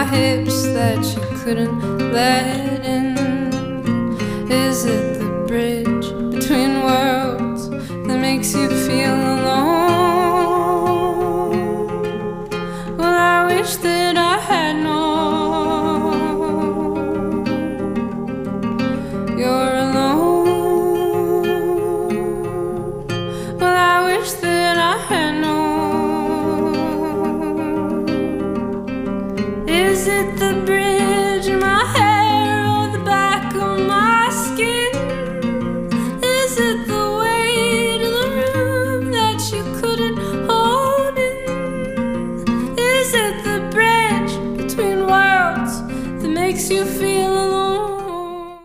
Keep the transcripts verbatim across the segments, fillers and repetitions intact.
hips that you couldn't let in? Is it the bridge between worlds that makes you feel alone? Well, I wish that I had known you're alone. Well, I wish that I had known. Is it the bridge in my hair or the back of my skin? Is it the weight of the room that you couldn't hold in? Is it the bridge between worlds that makes you feel alone?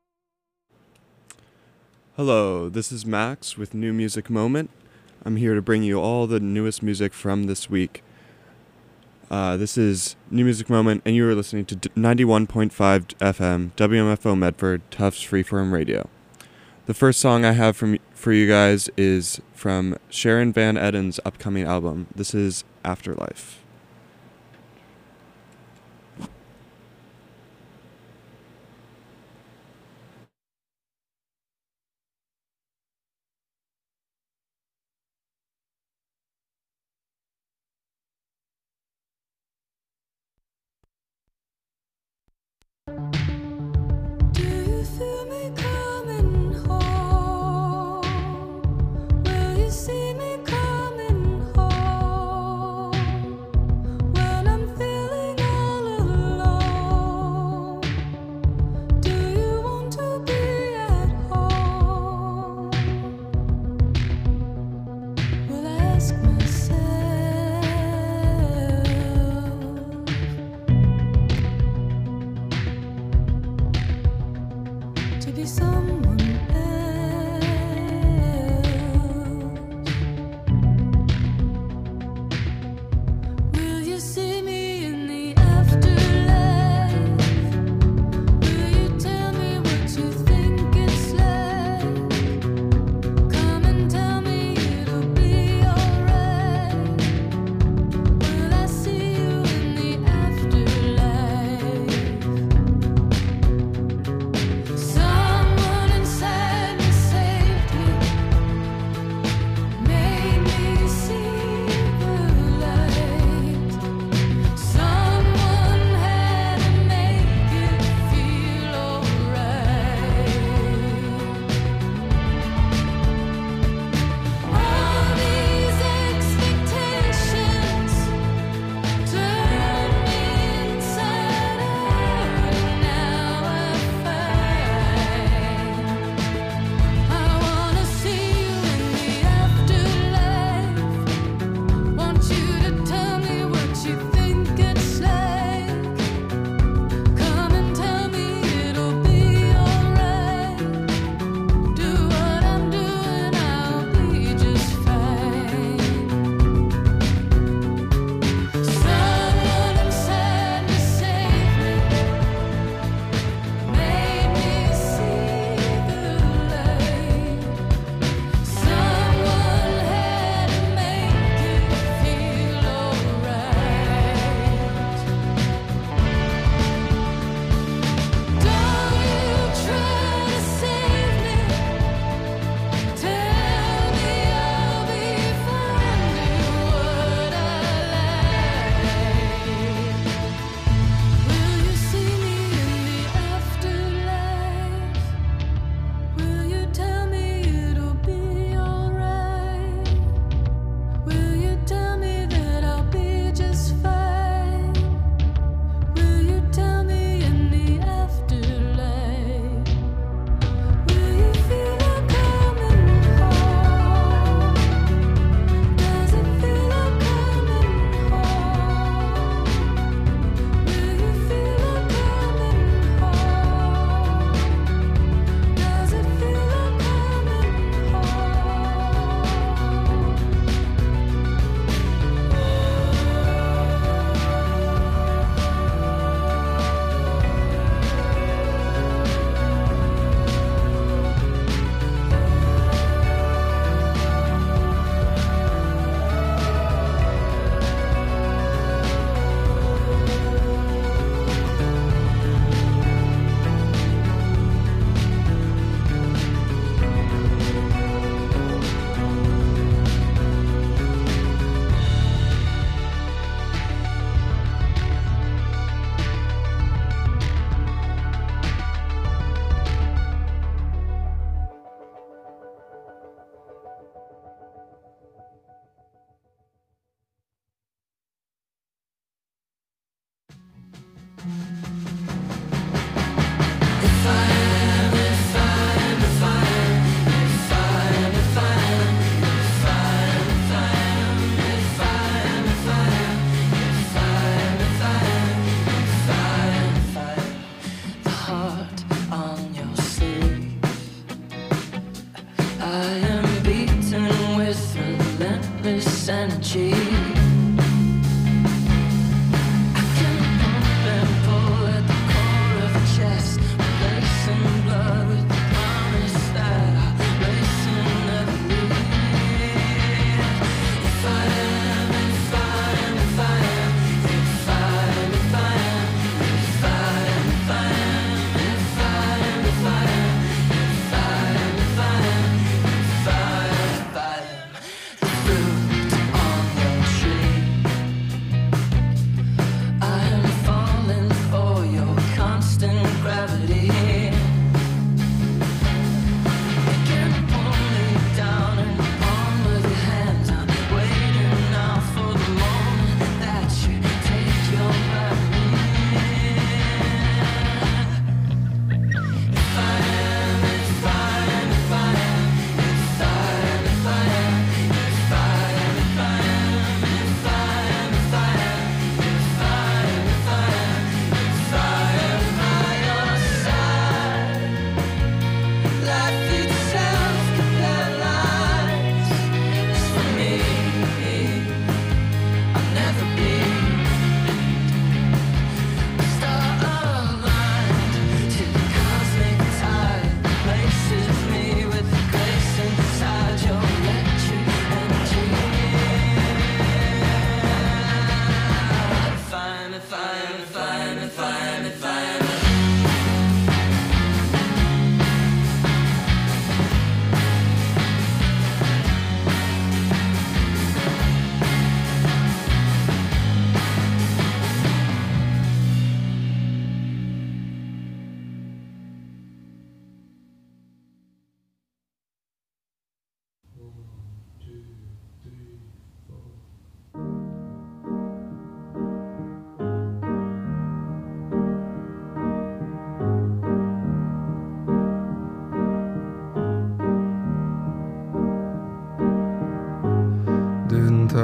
Hello, this is Max with New Music Moment. I'm here to bring you all the newest music from this week. Uh, this is New Music Moment, and you are listening to ninety-one point five F M, W M F O Medford, Tufts Freeform Radio. The first song I have from for you guys is from Sharon Van Etten's upcoming album. This is Afterlife. Do you feel me coming home? Will you see me coming home?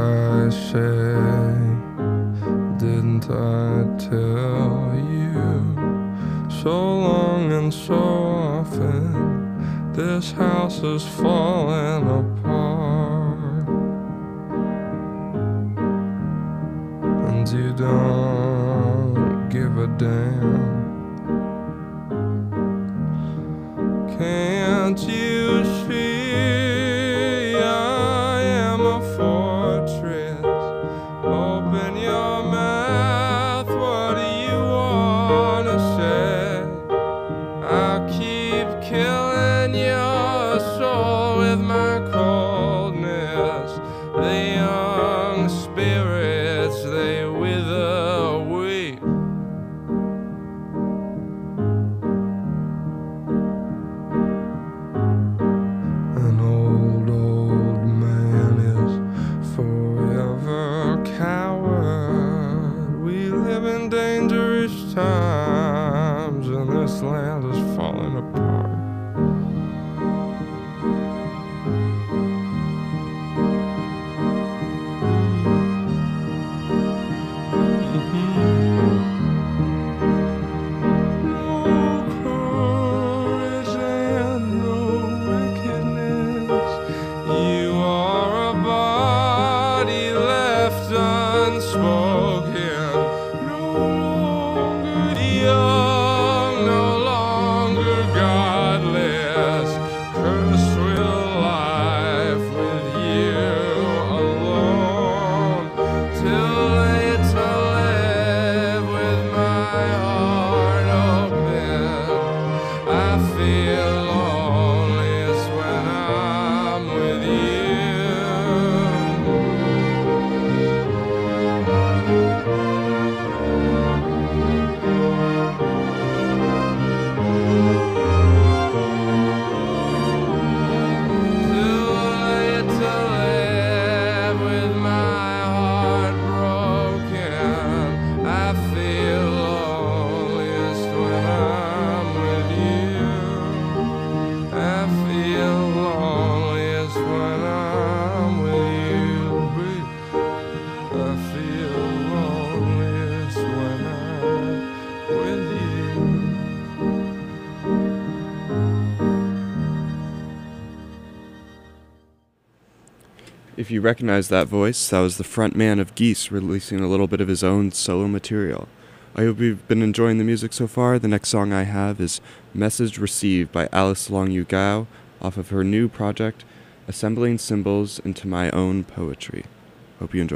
I say? Didn't I tell you so long and so often this house is falling apart, and you don't give a damn? Can't you see I am a fortress? Open your mouth, what do you wanna say? I'll keep killing your soul with my coldness. The young spirits, they wither away. An old, old man is forever a coward. We live in dangerous times, and this land is falling apart. No courage and no wickedness. You are a body left unspoken. No longer young, no longer godless. Cursed with life, with you alone. Too late to live with my heart open. I feel loneliest when I'm with you. Too late to live with my heart broken. I feel loneliest when I'm with you. I feel loneliest when I'm with you, babe. I feel loneliest when I'm with you. If you recognize that voice, that was the front man of Geese releasing a little bit of his own solo material. I hope you've been enjoying the music so far. The next song I have is Message Received by Alice Long Yu Gao off of her new project, Assembling Symbols into My Own Poetry. Hope you enjoy.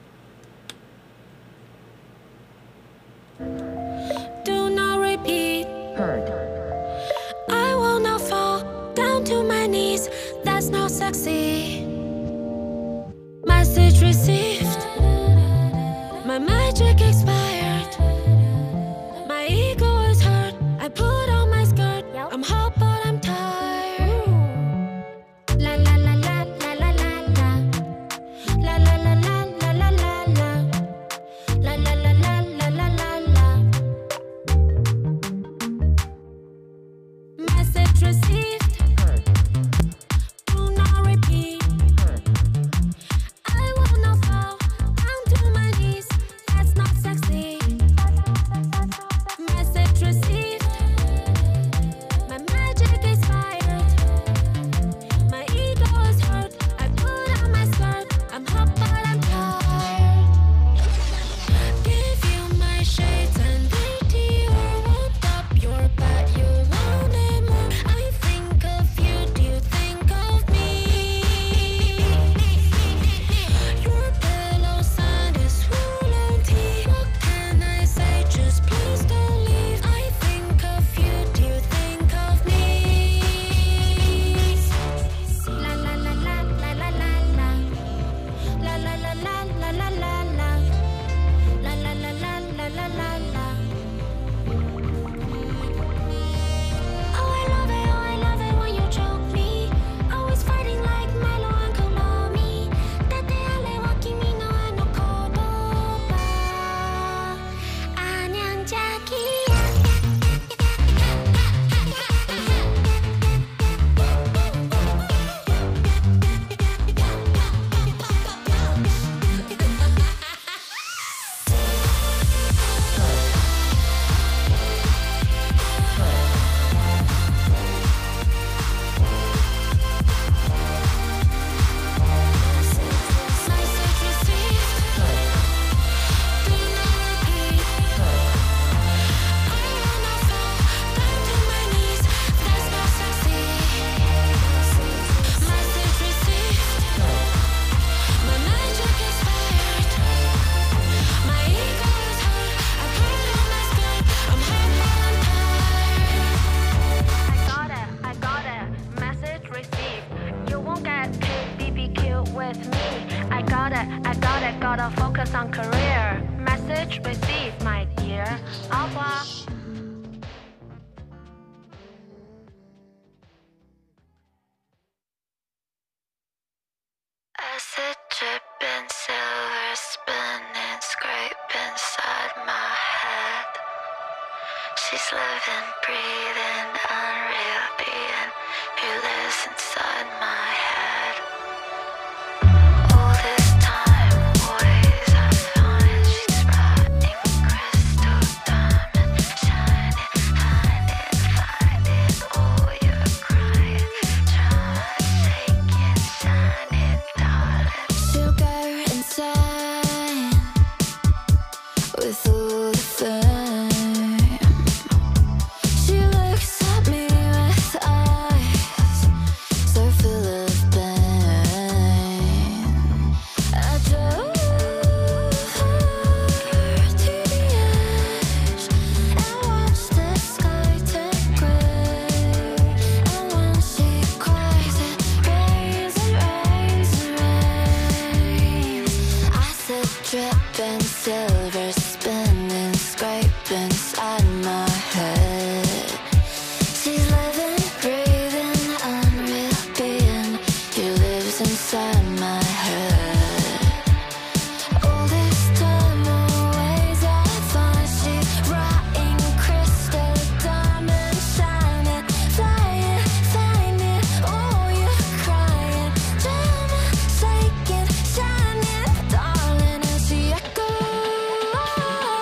Do not repeat. I will not fall down to my knees. That's not sexy. Message received. My magic expired. My ego is hurt. I put on my skirt. I'm hot, but I'm tired. La la la la la la la la. La la la la la la la la. La la la la la la la la. Message received. Do not repeat. focus on career. Message received, my dear. Au revoir. Acid dripping, silver spinning, scrape inside my head. She's living, breathing, unreal being who lives inside my head. All this time, always I find she's writing crystal diamond, shining, hiding, finding all your crying, drama, shaking, shining, darling. She'll go insane with all the fame. She looks at me with eyes so full of pain. I drove her to the edge and watched the sky turn grey. And when she cries, it rains and rains and rains. Acid dripping, silver spinning, scrape inside my head. She's living, breathing, unreal being who lives inside my head. All this time, always I find she's writing crystal diamond, shining, flying, finding all you're crying, drama, shaking, shining, darling, and she echoes.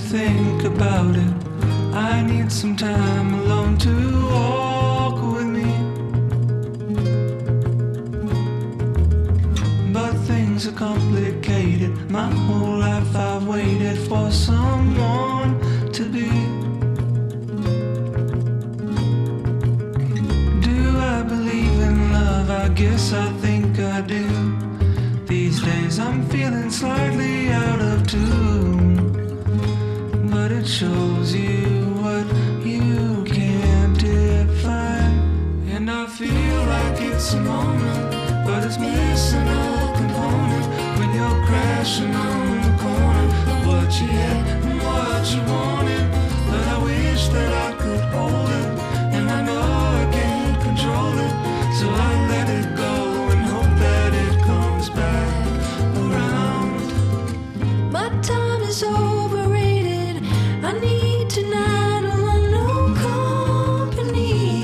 think about it. I need some time alone to walk with me. But things are complicated. My whole life I've waited for someone to be. Do I believe in love? I guess I think I do. These days I'm feeling slightly out of tune, but it shows you what you can't define. And I feel like it's a moment, but it's missing a component when you're crashing on the corner of what you had and what you wanted. But I wish that I could hold it, and I know I can't control it, so I let it go and hope that it comes back around. My time is overrated. I need tonight alone, no company.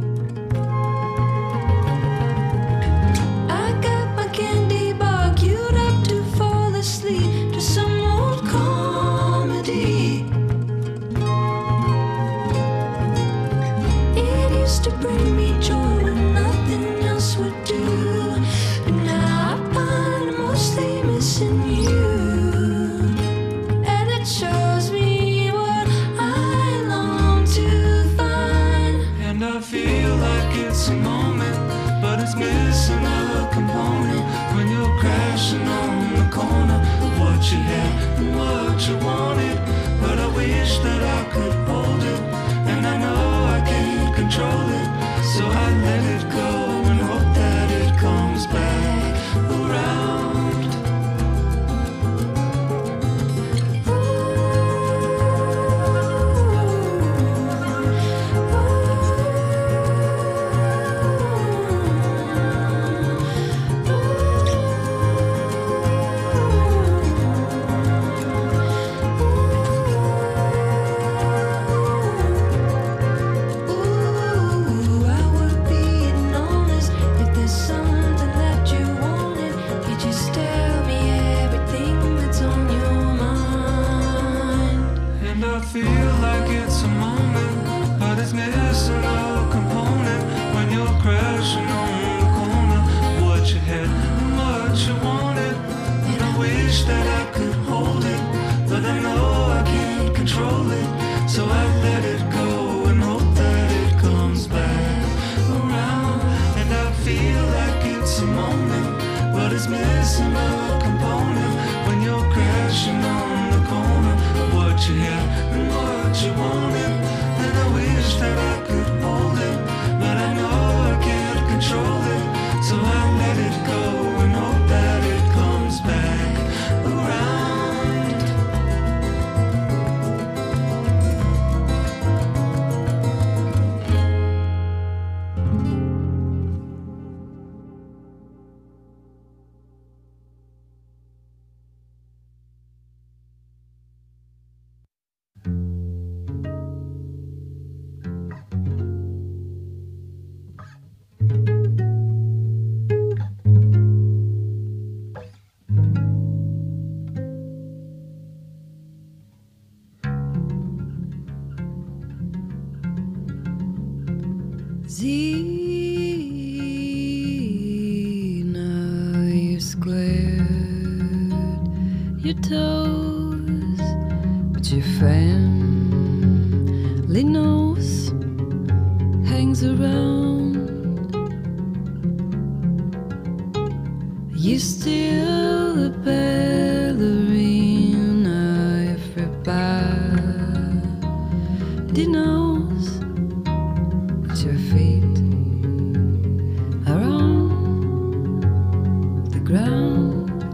I got my candy bar queued up to fall asleep to some old comedy. It used to bring me joy when nothing else would do, but now I find I'm mostly missing you. And it shows me what I long to find. And I feel like it's a moment, but it's missing a component when you're crashing on the corner of what you had and what you wanted. But I wish that I could hold it, and I know I can't control it, so I let it go and hope that it comes back around. Ooh, I would be honest if there's something that you wanted. You just tell me everything that's on your mind. And I feel like it's a moment, but it's missing a component when you're crashing on the corner. What you had and what you wanted. And I wish that I could hold it, but I know I can't control it, so I let it go and hope that it comes back around. And I feel like it's a moment, but it's missing a component when you're crashing on the corner of what you had and what you wanted. And I wish that I could hold it, but I know I can't control it, so I let it go and hope that it comes back around. Zena, you squared your toes, but your family nose hangs around. You still the ballerina everybody knows, but your feet are on the ground.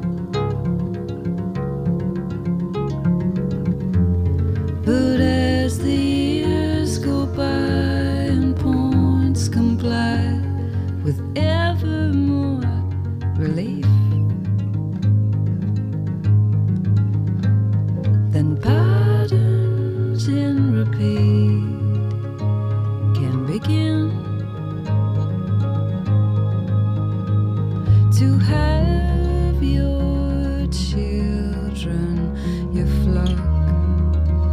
But as the years go by and points comply with ever more relief, then patterns in repeat can begin to have your children, your flock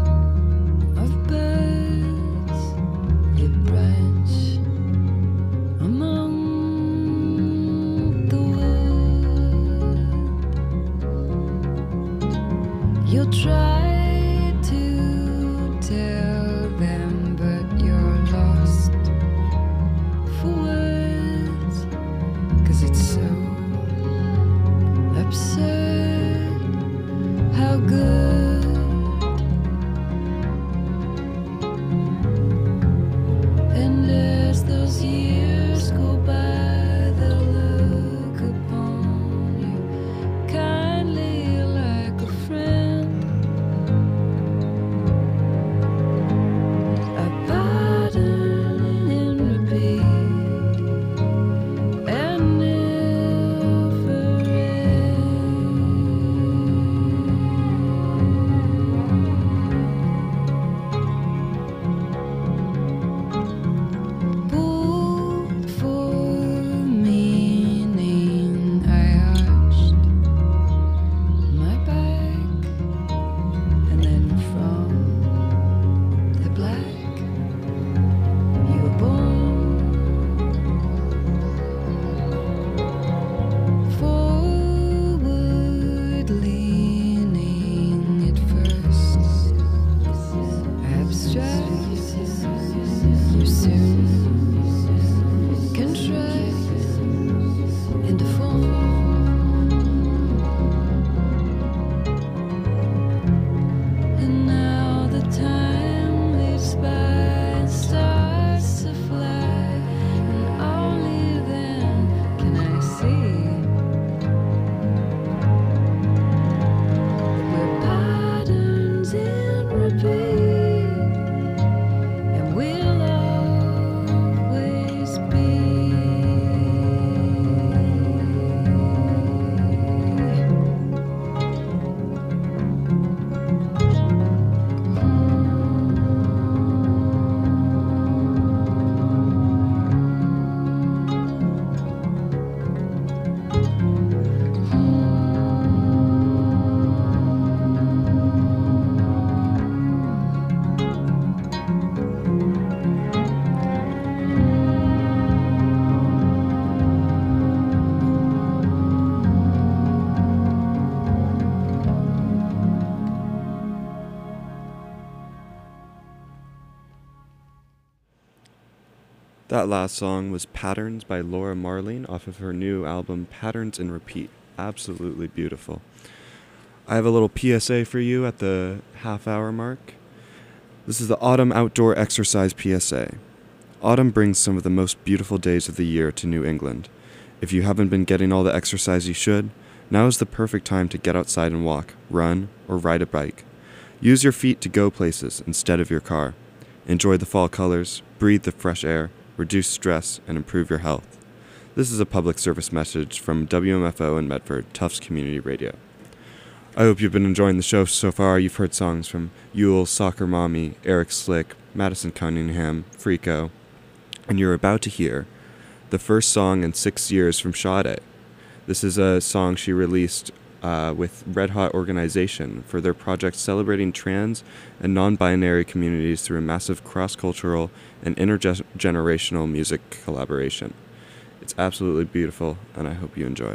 That last song was Patterns by Laura Marling off of her new album Patterns in Repeat. Absolutely beautiful. I have a little P S A for you at the half hour mark. This is the Autumn Outdoor Exercise P S A. Autumn brings some of the most beautiful days of the year to New England. If you haven't been getting all the exercise you should, now is the perfect time to get outside and walk, run, or ride a bike. Use your feet to go places instead of your car. Enjoy the fall colors, breathe the fresh air, reduce stress, and improve your health. This is a public service message from W M F O in Medford, Tufts Community Radio. I hope you've been enjoying the show so far. You've heard songs from Yule, Soccer Mommy, Eric Slick, Madison Cunningham, Freako, and you're about to hear the first song in six years from Sade. This is a song she released uh, with Red Hot Organization for their project celebrating trans and non-binary communities through a massive cross-cultural and intergenerational music collaboration. It's absolutely beautiful, and I hope you enjoy.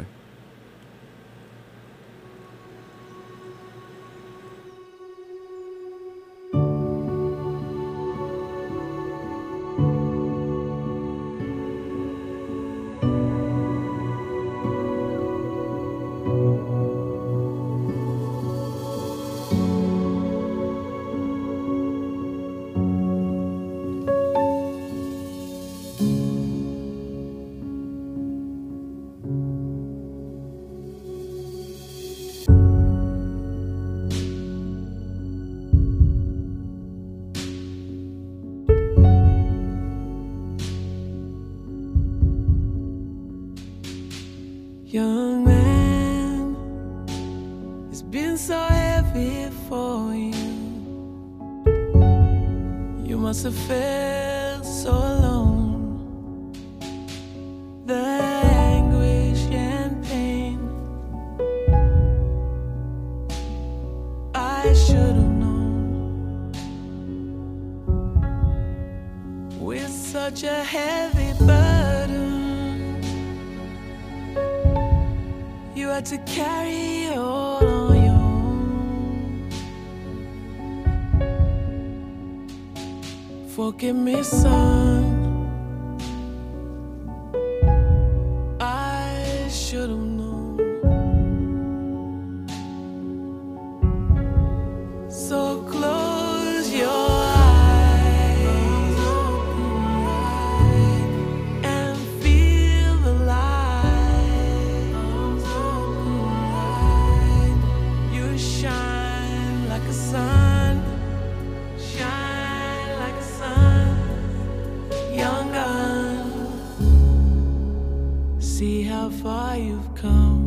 Young man, it's been so heavy for you. You must have felt so alone. The anguish and pain, I should have known. With such a heavy burden, you had to carry it all on your own. Forgive me, son, I should have known. So close your eyes and feel the light. You shine like a sun, shine like a sun, young gun. See how far you've come.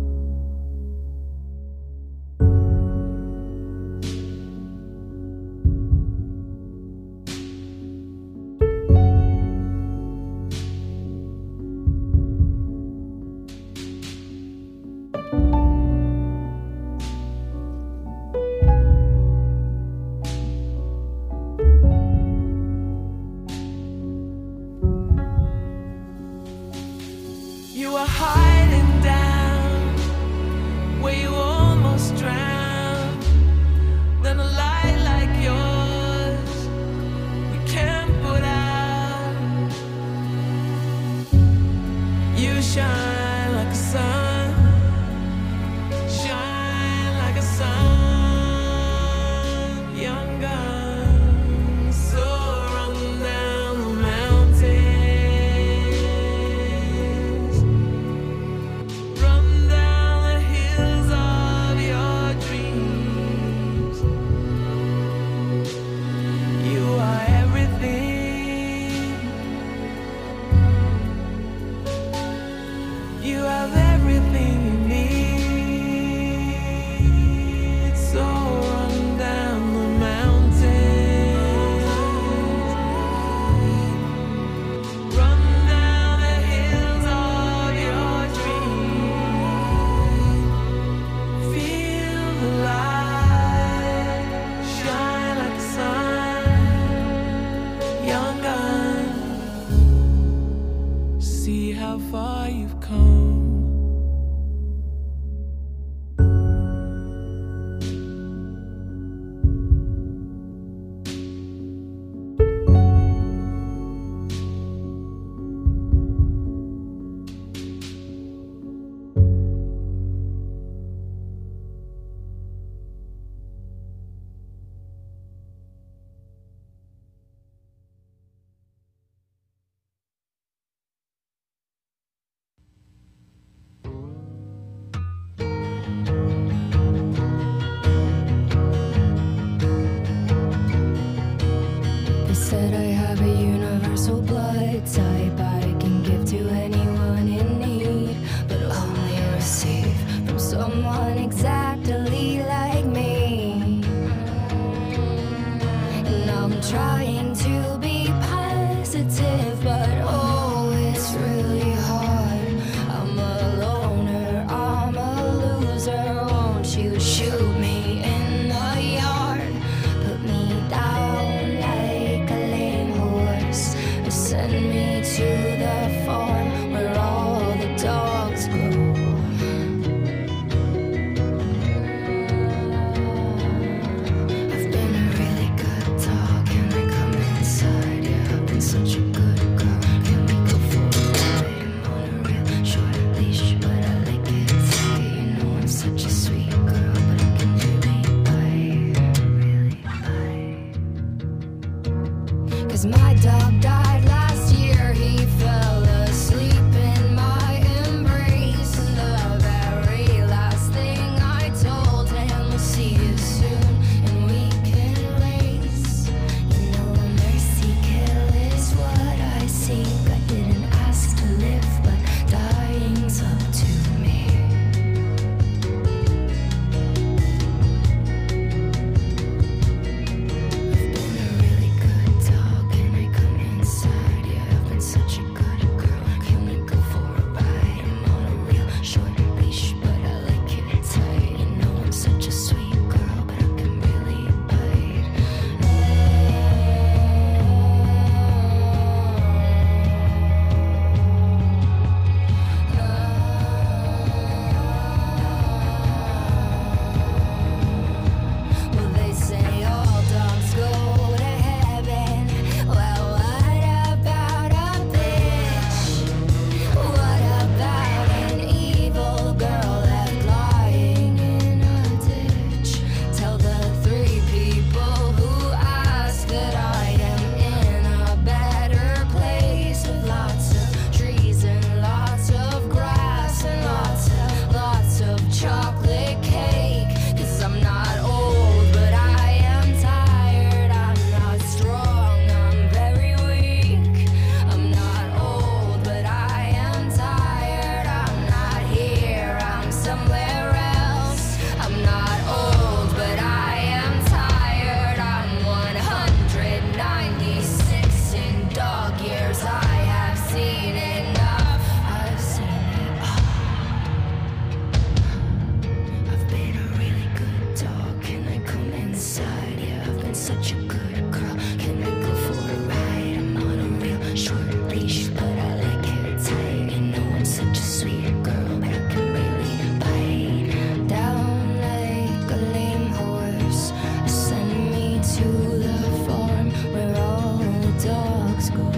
You were hiding down where you almost drowned. Then a light like yours we can't put out. You shine like a sun, shine like a sun, young gun. So run down the mountains, run down the hills of your dreams. You are everything. You have everything you need. So run down the mountains, run down the hills of your dreams. Feel the light, shine like the sun, young gun. See how far you've come. me to the farm where all the dogs go. I've been a really good dog. Can I come inside? Yeah, I've been such a good girl. Can we go for a ride? I'm on a real short leash, but I like it tight. You know I'm such a sweet girl, but I can really bite, really bite. Cause my dog died last year. He fell asleep in my embrace, and the very last thing I told him was see you soon and we can race. You know a mercy kill is what I seek. I didn't ask to live, but dying's up to me. I've been a really good dog. Can I come inside? Yeah, I've been such a good girl. Can we go for a ride? I'm on a real short leash, but I like it tight. You know I'm such a sweet girl, but I can really bite. Well, they say all dogs go to heaven. Well, what about a bitch? What about an evil girl left lying in a ditch? Tell the three people who ask that I am in a better place with lots of trees and lots of grass and lots of, lots of chocolate cake. Cause I'm not old, but I am tired. I'm not strong, I'm very weak. I'm not old, but I am tired. I'm not here, I'm somewhere else. I'm not old, but I am tired. I'm one hundred ninety-six in dog years. I have seen enough. I've seen it all. I've been a really good dog. Can I come inside? Yeah, I've been such a good girl. Can I go for a ride? I'm on a real short leash, but I like it tight. You know I'm such a sweet girl, but I can really bite. Down like a lame horse, send me to the farm where all the dogs go.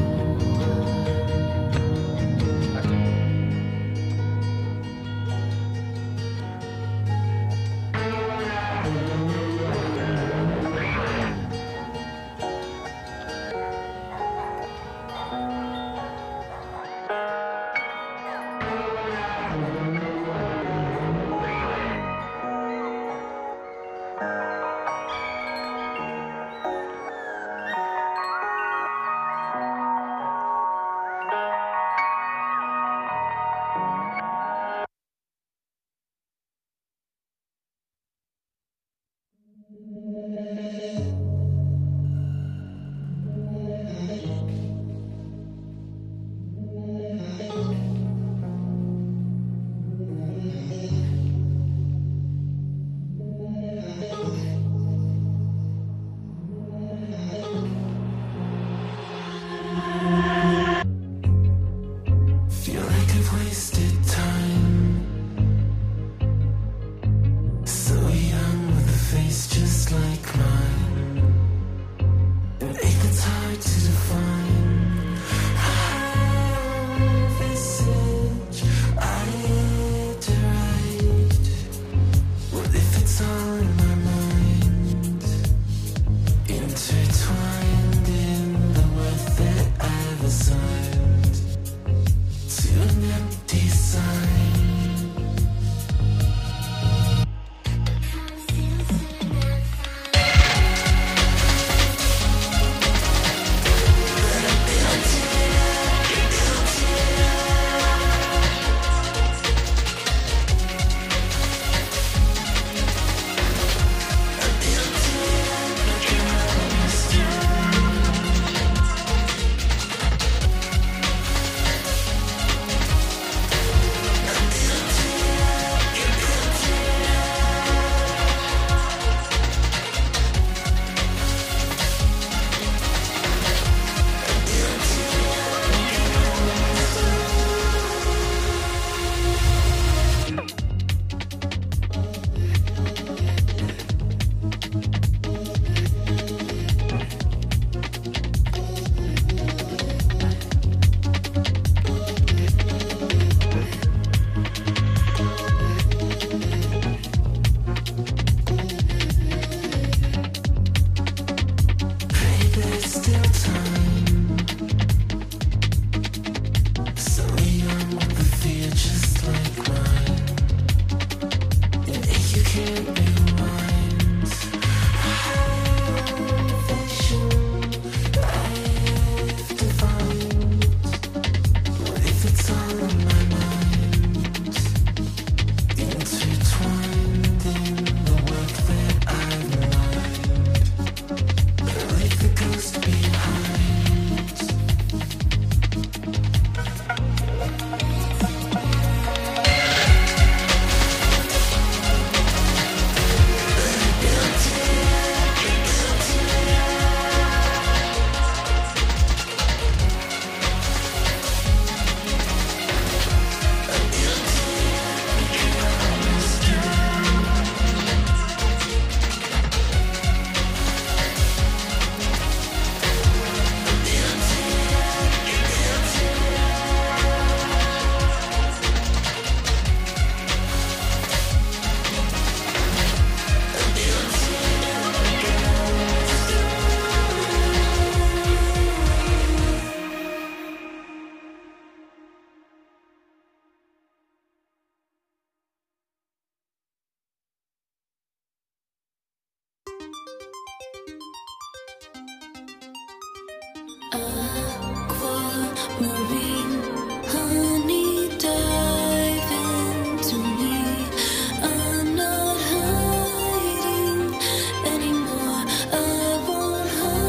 marine honey, dive into me. I'm not hiding anymore. I won't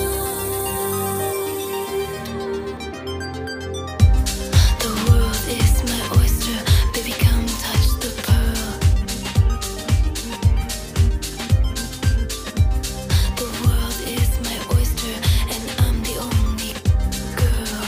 hide. The world is my oyster, baby, come touch the pearl. The world is my oyster, and I'm the only girl.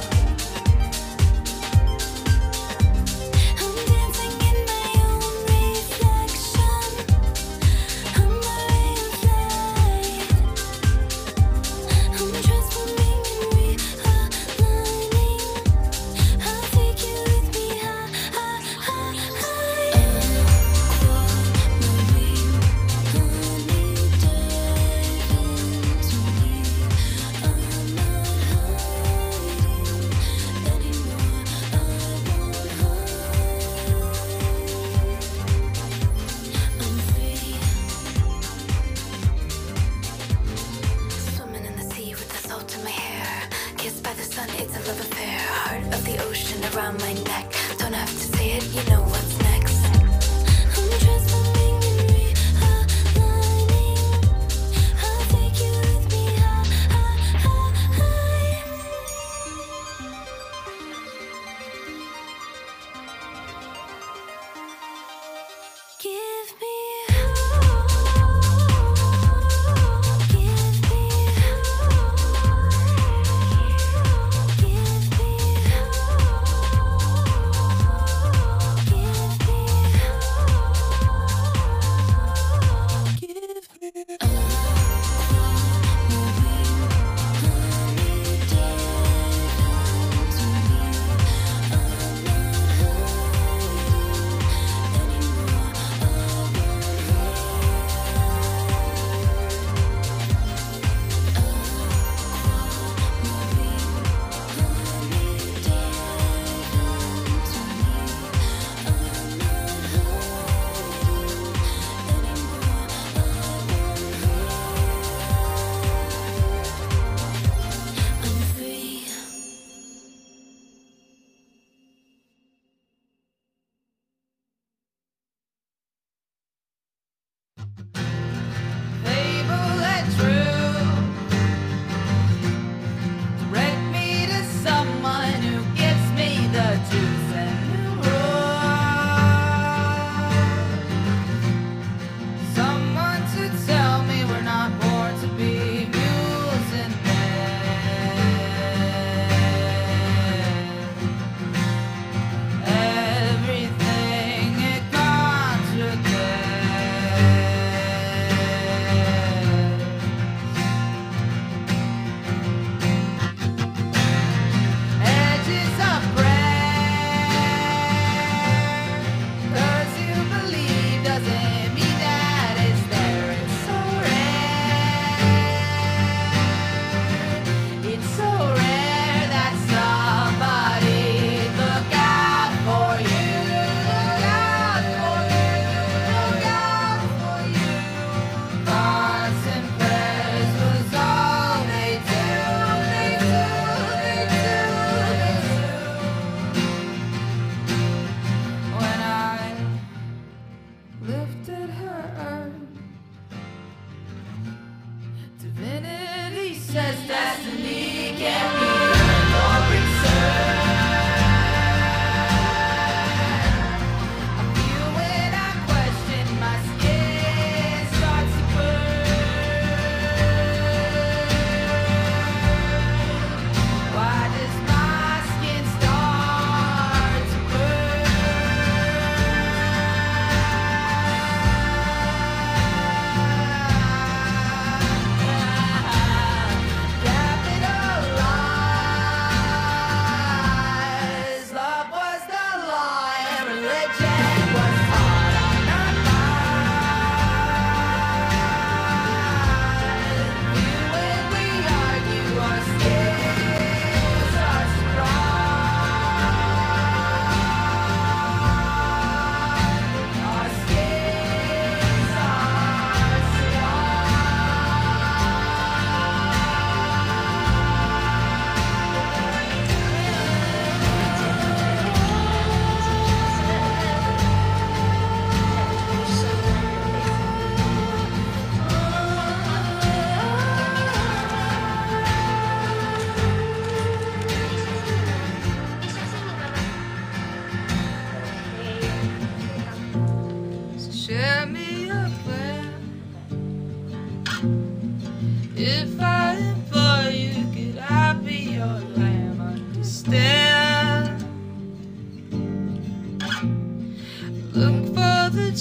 I'm dancing in my own reflection. I'm the ray of light. I'm transforming and realigning. I'll take you with me high, high, high, high. Aquamarine honey, dive into me. I'm not hiding anymore. I won't hide. I'm free. Swimming in the sea with the salt in my hair. Kissed by the sun, it's a love affair. Heart of the ocean around my neck. Don't have to say it, you know what's next. I'm transforming and realigning. I'll take you with me high, high, high, high. Give me Give me Give me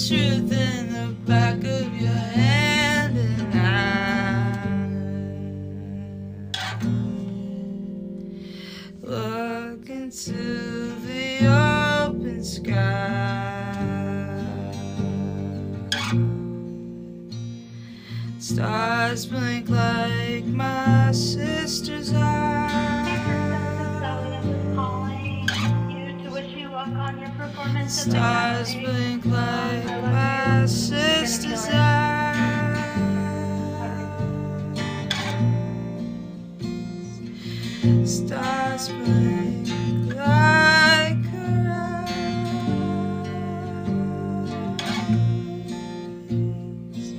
truth in the back of your hand, and I look into the open sky. Stars blink like my sister's eyes. Stars blink like my sister's eyes. Stars blink like her eyes.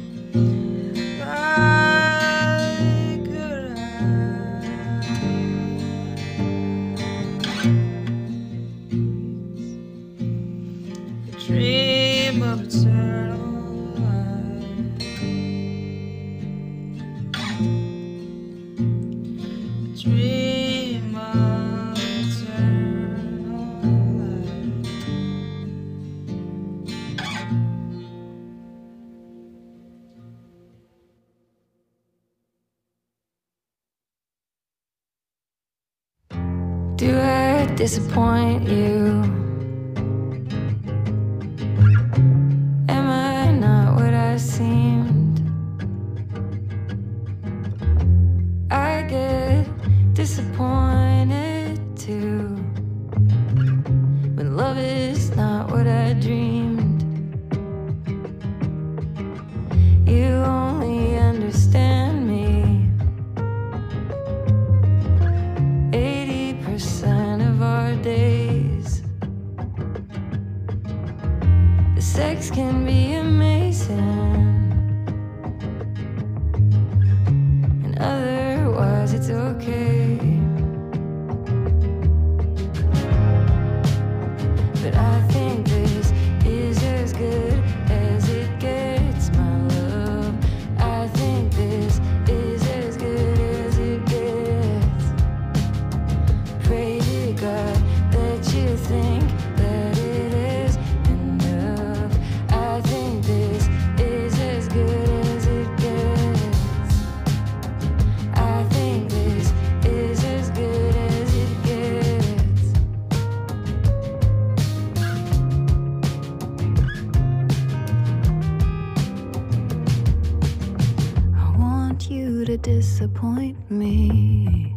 Like her eyes. Dream of eternal life. Dream of eternal life. Do I disappoint you? Am I not what I seemed? I get disappointed too when love is not what I dreamed. You only understand me eighty percent of our days. The sex can be amazing, and otherwise it's okay. But I think this is as good as it gets, my love. I think this is as good as it gets. Pray to God that you think that it is enough. I think this is as good as it gets. I think this is as good as it gets. I want you to disappoint me.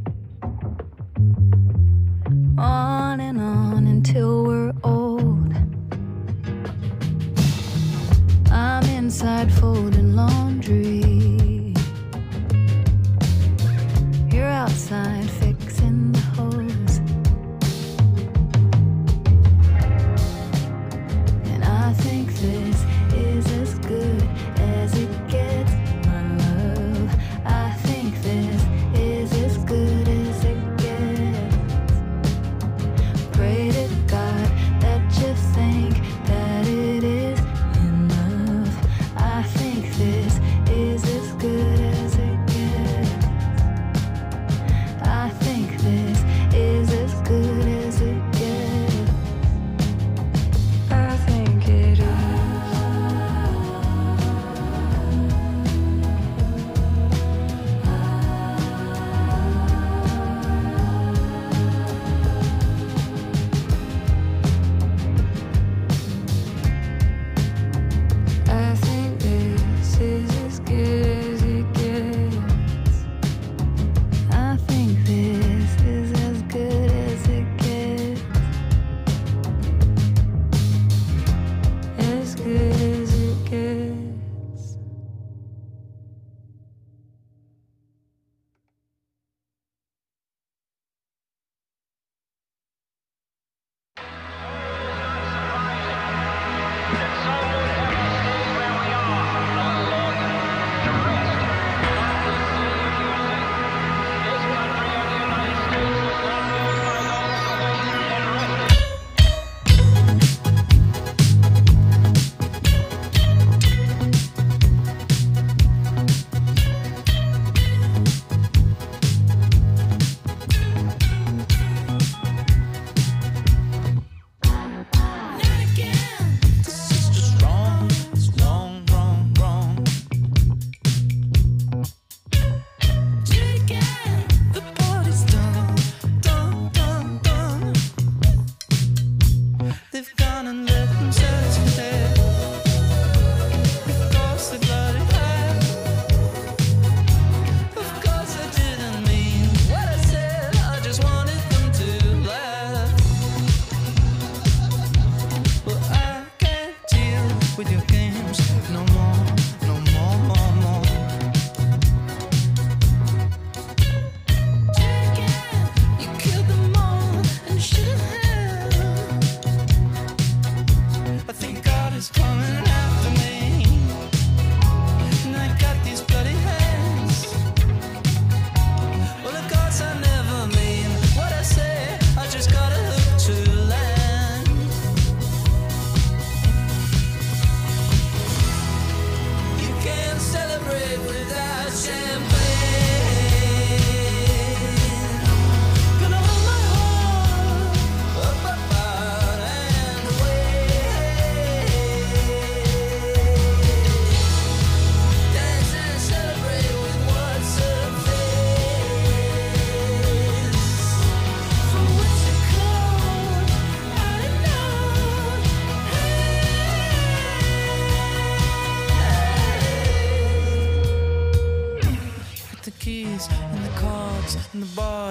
On and on until we're old. I'm inside folding laundry. You're outside fixing the hose. And I think this is as good as it gets, my love. I think this is as good as it gets. Pray to God that you think that it is enough. I think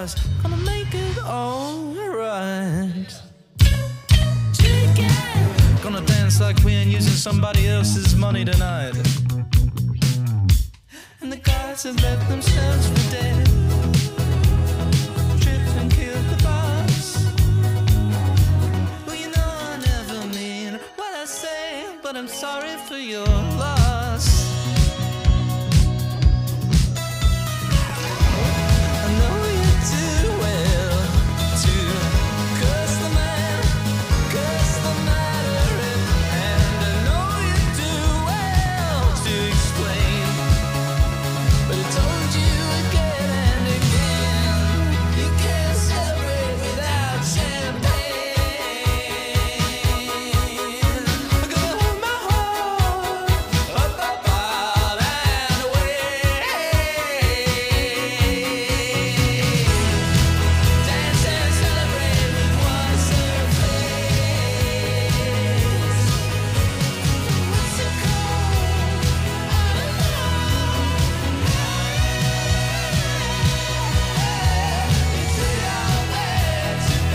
stars, gonna make it alright. Gonna dance like we ain't using somebody else's money tonight. And the guys have left themselves for dead. Tripped and killed the boss. Well, you know I never mean what I say, but I'm sorry for your loss. I know you do well to curse the man, curse the matter, and I know you do well to explain. But I told you again and again, you can't celebrate without champagne. I'm gonna hold my heart up, up, out and away. Dance and celebrate with one surface. What's it called? I don't know. It's out there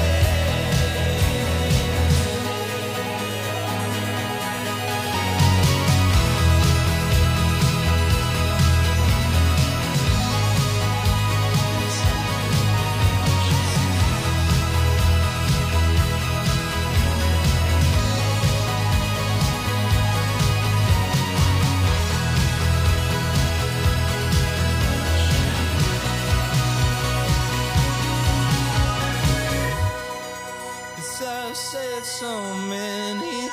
As I've said so many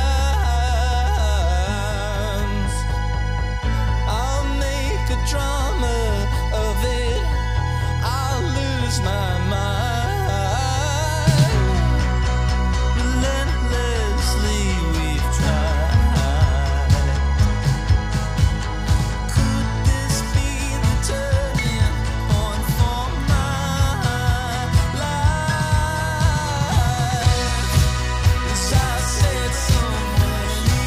times, I'll make a drama of it. I'll lose my mind. Relentlessly we've tried. Could this be the turning point for my life? As I said so many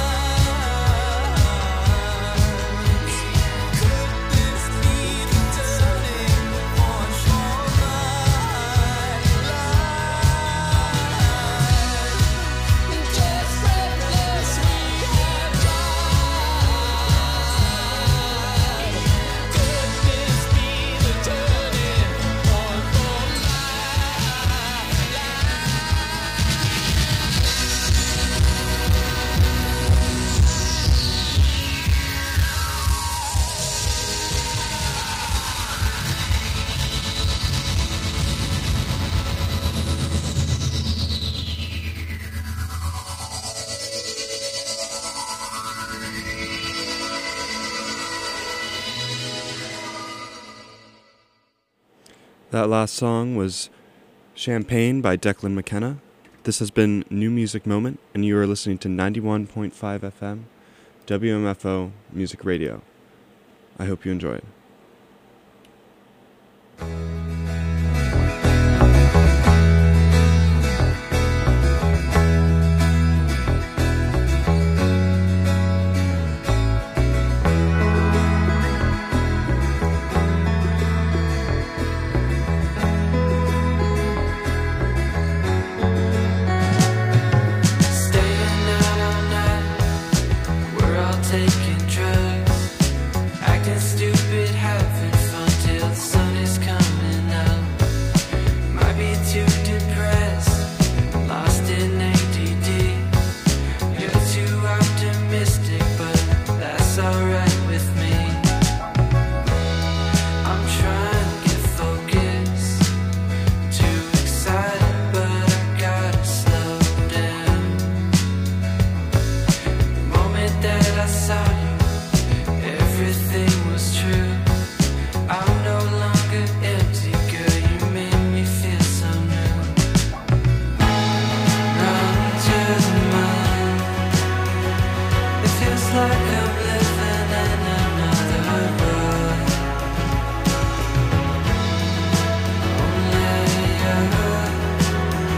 times, could this be the turning point for my life? Just reckless we have tried. Could this be the turning point for my That last song was Champagne by Declan McKenna. This has been New Music Moment, and you are listening to ninety-one point five F M, W M F O Music Radio. I hope you enjoyed.